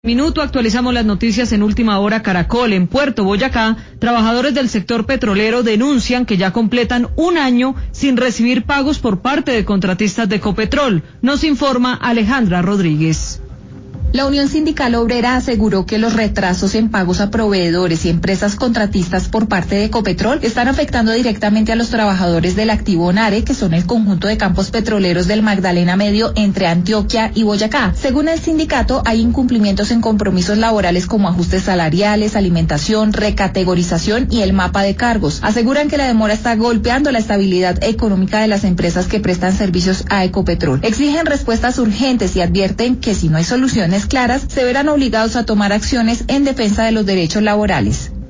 Minuto actualizamos las noticias en Última Hora Caracol. En Puerto Boyacá, trabajadores del sector petrolero denuncian que ya completan un año sin recibir pagos por parte de contratistas de Ecopetrol. Nos informa Alejandra Rodríguez. La Unión Sindical Obrera aseguró que los retrasos en pagos a proveedores y empresas contratistas por parte de Ecopetrol están afectando directamente a los trabajadores del activo NARE, que son el conjunto de campos petroleros del Magdalena Medio entre Antioquia y Boyacá. Según el sindicato, hay incumplimientos en compromisos laborales como ajustes salariales, alimentación, recategorización y el mapa de cargos. Aseguran que la demora está golpeando la estabilidad económica de las empresas que prestan servicios a Ecopetrol. Exigen respuestas urgentes y advierten que si no hay soluciones claras, se verán obligados a tomar acciones en defensa de los derechos laborales.